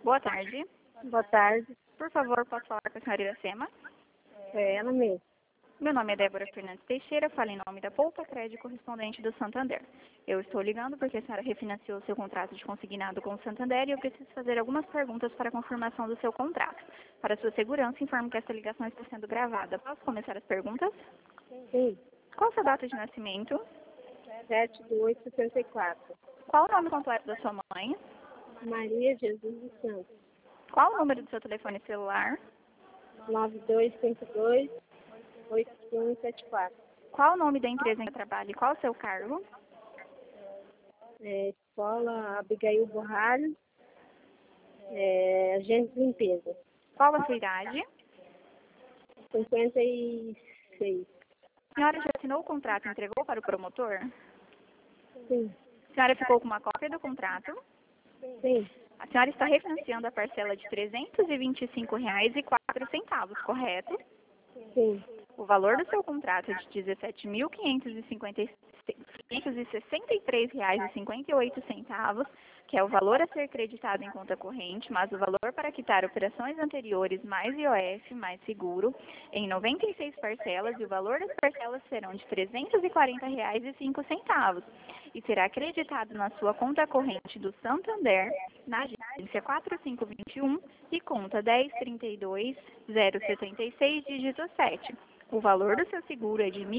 Boa tarde. Boa tarde. Por favor, posso falar com a senhora Iracema? É ela mesmo. Meu nome é Débora Fernandes Teixeira, falo em nome da Poupa Crédito correspondente do Santander. Eu estou ligando porque a senhora refinanciou seu contrato de consignado com o Santander e eu preciso fazer algumas perguntas para a confirmação do seu contrato. Para sua segurança, informo que essa ligação está sendo gravada. Posso começar as perguntas? Sim. Qual a sua data de nascimento? 7/8/64. Qual o nome completo da sua mãe? Maria Jesus dos Santos. Qual o número do seu telefone celular? 9252-8174. Qual o nome da empresa em que trabalha e qual o seu cargo? Escola Abigail Borralho. Agente de limpeza. Qual a sua idade? 56. A senhora já assinou o contrato e entregou para o promotor? Sim. A senhora ficou com uma cópia do contrato? Sim. A senhora está refinanciando a parcela de R$ 325,04, correto? Sim. O valor do seu contrato é de R$ 17.563,58, que é o valor a ser creditado em conta corrente, mais o valor para quitar operações anteriores, mais IOF, mais seguro, em 96 parcelas, e o valor das parcelas serão de R$ 340,05, e será acreditado na sua conta corrente do Santander, na agência 4521 e conta 1032076, dígito 7. O valor do seu seguro é de R$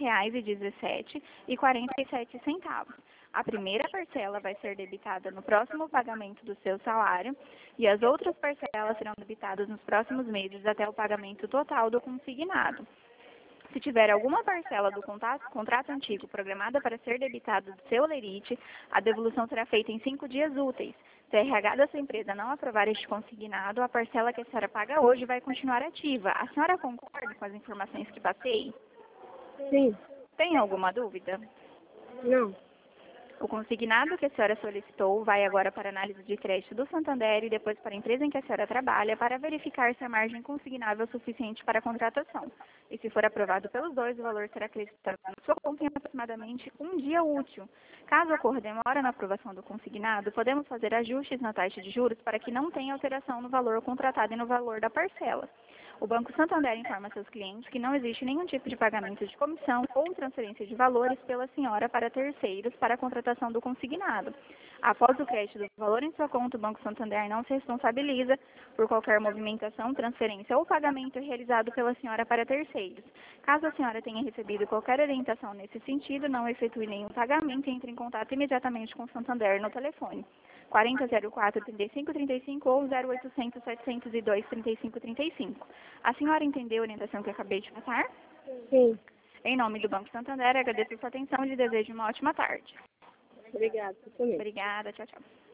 1.017,47. A primeira parcela vai ser debitada no próximo pagamento do seu salário e as outras parcelas serão debitadas nos próximos meses até o pagamento total do consignado. Se tiver alguma parcela do contrato antigo programada para ser debitada do seu lerite, a devolução será feita em 5 dias úteis. Se a RH da sua empresa não aprovar este consignado, a parcela que a senhora paga hoje vai continuar ativa. A senhora concorda com as informações que passei? Sim. Tem alguma dúvida? Não. O consignado que a senhora solicitou vai agora para análise de crédito do Santander e depois para a empresa em que a senhora trabalha para verificar se a margem consignável é suficiente para a contratação. E se for aprovado pelos dois, o valor será acreditado na sua conta em aproximadamente um dia útil. Caso ocorra demora na aprovação do consignado, podemos fazer ajustes na taxa de juros para que não tenha alteração no valor contratado e no valor da parcela. O Banco Santander informa seus clientes que não existe nenhum tipo de pagamento de comissão ou transferência de valores pela senhora para terceiros para a contratação do consignado. Após o crédito do valor em sua conta, o Banco Santander não se responsabiliza por qualquer movimentação, transferência ou pagamento realizado pela senhora para terceiros. Caso a senhora tenha recebido qualquer orientação nesse sentido, não efetue nenhum pagamento e entre em contato imediatamente com o Santander no telefone 4004-3535 ou 0800-702-3535. A senhora entendeu a orientação que eu acabei de passar? Sim. Em nome do Banco Santander, agradeço a sua atenção e lhe desejo uma ótima tarde. Obrigada. Você também. Obrigada, tchau, tchau.